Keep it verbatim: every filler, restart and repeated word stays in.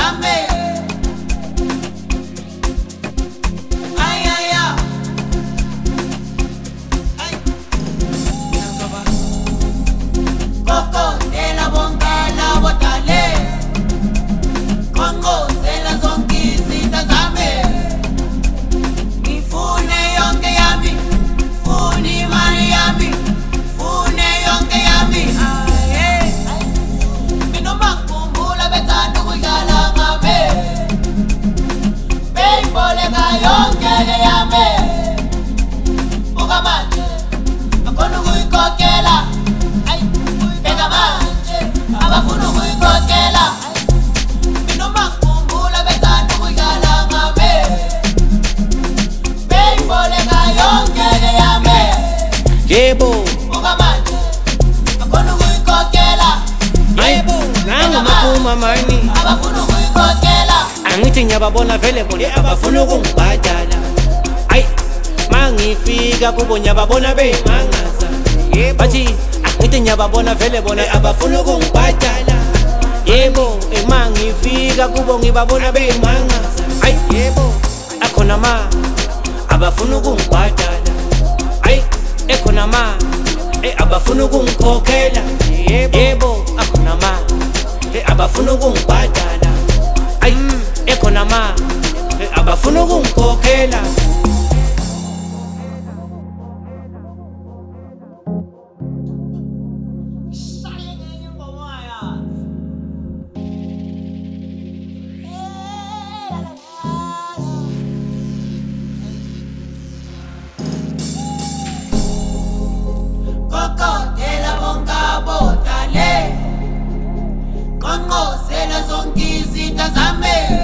zami. Ay ay ay. Ay. Coco de la bongala botale. Kongo zela zonke izinto zami. Ngifune yonke yami. Fune imali yami. Fune yonke yami. Aye. Mina mangikhumbula bethanda ukudlala ngami. Beyiboleka yonke le yami. Buka manje akhona ukuyikhokhela. Ay, bheka manje abafuna ukuyikhokhela. Mina mangikhumbula bethanda ukudlala ngami. Beyiboleka yonke le yami. Yebo, Buka manje akhona ukuyikhokhela. yebo, nanga maphuma mani. Abafuna ukuyikhokhela. Angithi ngiyababona vele bona abafuna ukungibhadala. Ay, mangifika kubo ngiyababona beyimangaza. Yebo, bathi angithi ngiyababona vele bona abafuna ukungibhadala. Yebo, mangifika kubo ngibabona beyimangaza. Ay, yebo, akhona ma abafuna ukungibhadala. Ay, ekhona ma eh abafuna ukungikhokhela. Yebo, akhona ma eh abafuna ukungibhadala. Ay, ekhona ma eh abafuna ukungikhokhela. Coco de la bonga botale. Kongo zela zonke izinto zami.